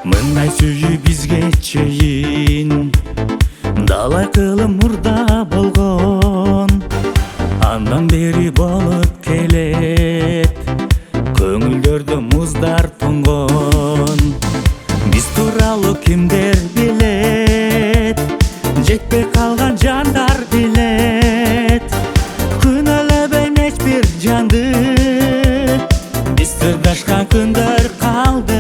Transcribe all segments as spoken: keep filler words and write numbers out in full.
Мындай сүйүү бизге чейин далай кылым мурда болгон. Андан бери болуп келет, көңүлдөрдө муздар тоңгон. Биз тууралуу кимдер билет, жетпей калган жандар билет. Күнөөлөбөйм эч бир жанды, биз сырдашкан күндөр калды.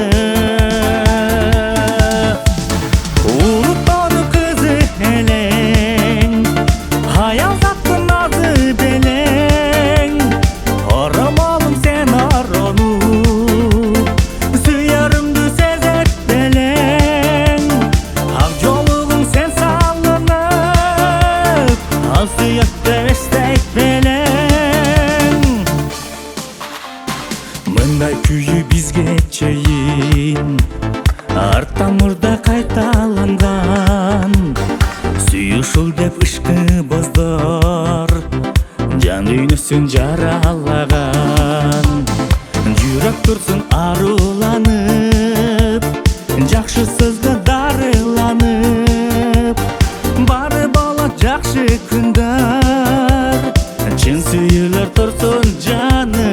Мындай күйүү бизге чейин арттан мурда кайталанган. Сүйүшүл деп ышкы боздор жан дүйнөсүн жаралаган. Жүрөк турсун аруланып, жакшы сөзгө дарыланып. Бары болот жакшы күндөр, чын сүйүүлөр турсун жанып.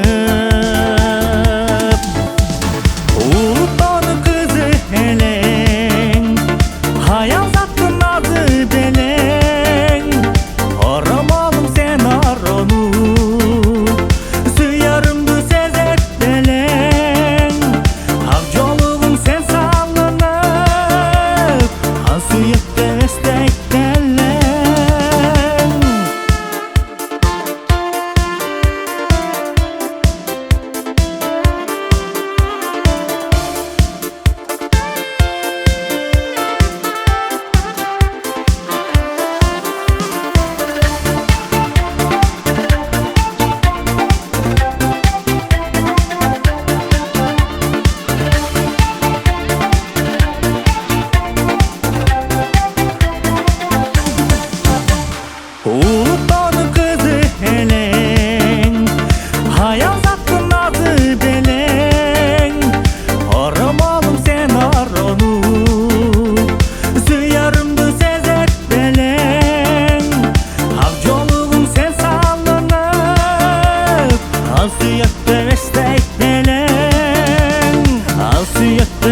Улуттоонун кызы элең, аялзаттын аты белең. Оромолум сен орону, сүйөрүмдү сезет белең. Ак жолугуң сен салынып, ал сүйөктө эстейт белең. Ал сүйөктө